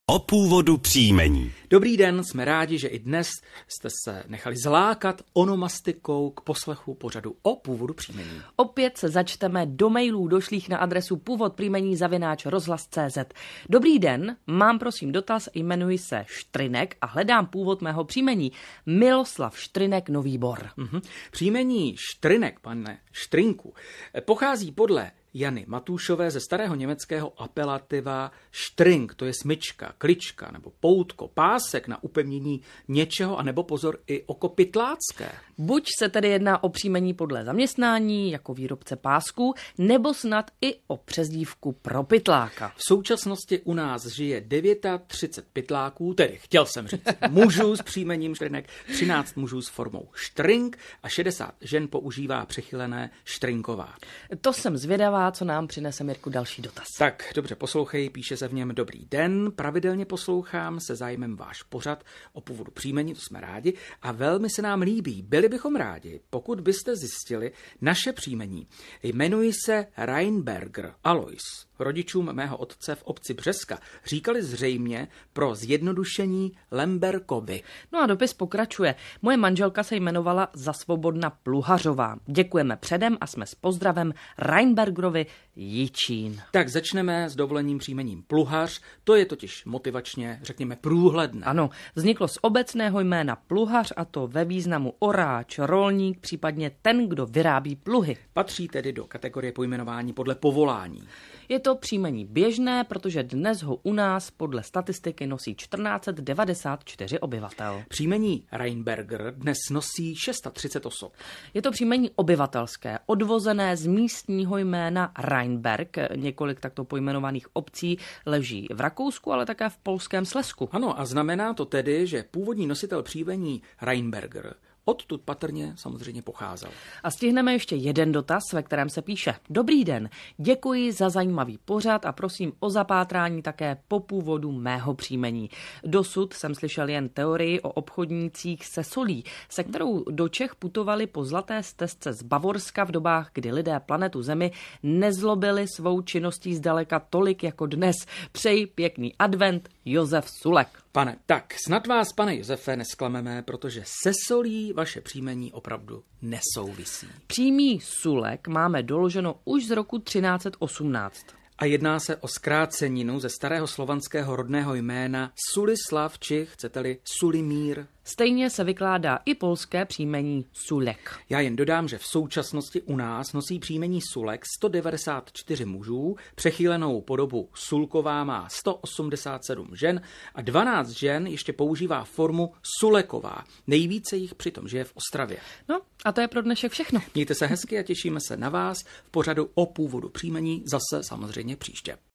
O původu příjmení. Dobrý den, jsme rádi, že i dnes jste se nechali zlákat onomastikou k poslechu pořadu o původu příjmení. Opět se začteme do mailů došlých na adresu původpříjmení@rozhlas.cz. Dobrý den, mám prosím dotaz, jmenuji se Štrynek a hledám původ mého příjmení. Miloslav Štrynek, Nový Bor. Příjmení Štrynek, pane Štrinku, pochází podle Jany Matúšové ze starého německého apelativa Štring, to je smyčka, klička nebo poutko, pásek na upevnění něčeho, anebo pozor i oko pytlácké. Buď se tedy jedná o příjmení podle zaměstnání, jako výrobce pásků, nebo snad i o přezdívku pro pytláka. V současnosti u nás žije 39 pytláků, tedy chtěl jsem říct mužů s příjmením Štrynek, 13 mužů s formou Štring a 60 žen používá přechylené Štrinková. To jsem zvědavá, co nám přinese, Mirku, další dotaz. Tak, dobře poslouchej, píše se v něm: Dobrý den, pravidelně poslouchám se zájmem váš pořad o původu příjmení, to jsme rádi a velmi se nám líbí. Byli bychom rádi, pokud byste zjistili naše příjmení. Jmenuji se Reinberger Alois. Rodičům mého otce v obci Břeska říkali zřejmě pro zjednodušení Lemberkovi. No a dopis pokračuje. Moje manželka se jmenovala Zasvobodna Pluhařová. Děkujeme předem a jsme s pozdravem Reinbergerovi, Jičín. Tak začneme s dovolením příjmením Pluhař, to je totiž motivačně, řekněme, průhledné. Ano, vzniklo z obecného jména pluhař, a to ve významu oráč, rolník, případně ten, kdo vyrábí pluhy. Patří tedy do kategorie pojmenování podle povolání. Je to příjmení běžné, protože dnes ho u nás podle statistiky nosí 1494 obyvatel. Příjmení Reinberger dnes nosí 630 osob. Je to příjmení obyvatelské, odvozené z místního jména Rheinberg. Několik takto pojmenovaných obcí leží v Rakousku, ale také v polském Slezsku. Ano, a znamená to tedy, že původní nositel příjmení Reinberger odtud patrně samozřejmě pocházel. A stihneme ještě jeden dotaz, ve kterém se píše: Dobrý den, děkuji za zajímavý pořad a prosím o zapátrání také po původu mého příjmení. Dosud jsem slyšel jen teorii o obchodnících se solí, se kterou do Čech putovali po zlaté stezce z Bavorska v dobách, kdy lidé planetu Zemi nezlobili svou činností zdaleka tolik jako dnes. Přeji pěkný advent, Josef Sulek. Pane, tak snad vás, pane Josefe, nesklameme, protože se solí vaše příjmení opravdu nesouvisí. Přímý Sulek máme doloženo už z roku 1318. A jedná se o zkráceninu ze starého slovanského rodného jména Sulislav, či chcete-li Sulimír. Stejně se vykládá i polské příjmení Sulek. Já jen dodám, že v současnosti u nás nosí příjmení Sulek 194 mužů, přechýlenou podobu Sulková má 187 žen a 12 žen ještě používá formu Suleková. Nejvíce jich přitom žije v Ostravě. No a to je pro dnešek všechno. Mějte se hezky a těšíme se na vás v pořadu o původu příjmení zase samozřejmě příště.